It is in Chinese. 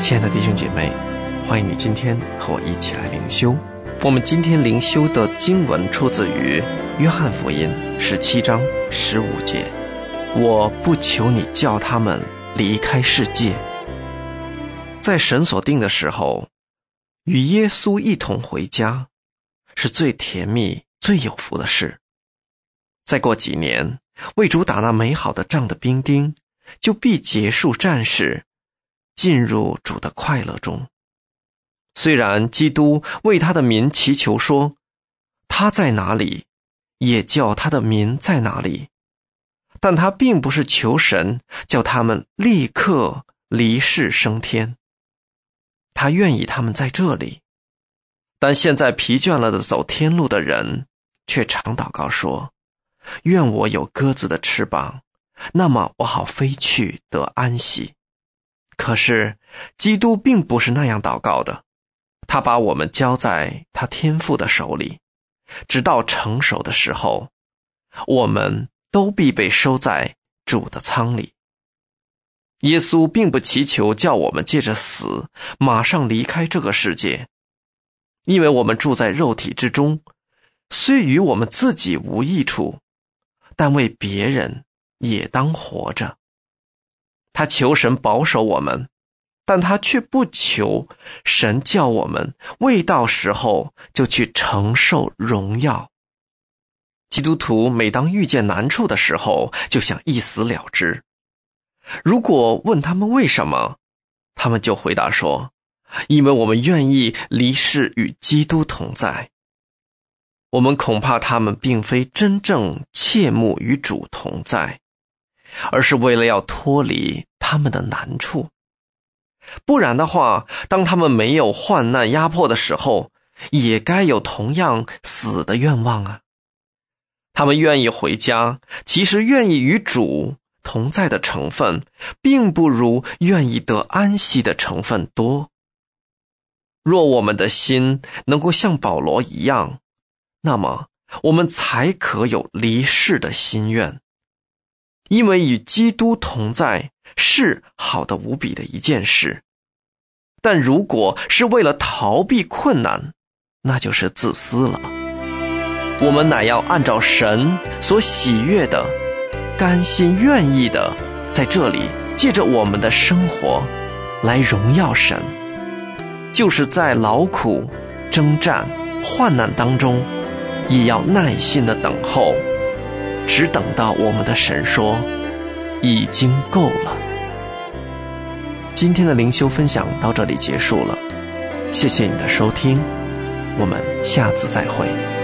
亲爱的弟兄姐妹，欢迎你今天和我一起来灵修。我们今天灵修的经文出自于约翰福音17章15节，我不求你叫他们离开世界。在神所定的时候，与耶稣一同回家是最甜蜜最有福的事。再过几年，为主打那美好的仗的兵丁就必结束战事，进入主的快乐中。虽然基督为他的民祈求说，他在哪里，也叫他的民在哪里，但他并不是求神叫他们立刻离世升天，他愿意他们在这里。但现在疲倦了的走天路的人却常祷告说，愿我有鸽子的翅膀，那么我好飞去得安息。可是基督并不是那样祷告的，他把我们交在他天父的手里，直到成熟的时候，我们都必被收在主的仓里。耶稣并不祈求叫我们借着死马上离开这个世界，因为我们住在肉体之中，虽与我们自己无益处，但为别人也当活着。他求神保守我们，但他却不求神叫我们未到时候就去承受荣耀。基督徒每当遇见难处的时候，就想一死了之。如果问他们为什么，他们就回答说，因为我们愿意离世与基督同在。我们恐怕他们并非真正切慕与主同在，而是为了要脱离他们的难处。不然的话，当他们没有患难压迫的时候，也该有同样死的愿望啊。他们愿意回家，其实愿意与主同在的成分，并不如愿意得安息的成分多。若我们的心能够像保罗一样，那么我们才可有离世的心愿。因为与基督同在是好的无比的一件事，但如果是为了逃避困难，那就是自私了。我们乃要按照神所喜悦的，甘心愿意的，在这里借着我们的生活来荣耀神，就是在劳苦、征战、患难当中，也要耐心的等候，只等到我们的神说已经够了。今天的灵修分享到这里结束了，谢谢你的收听，我们下次再会。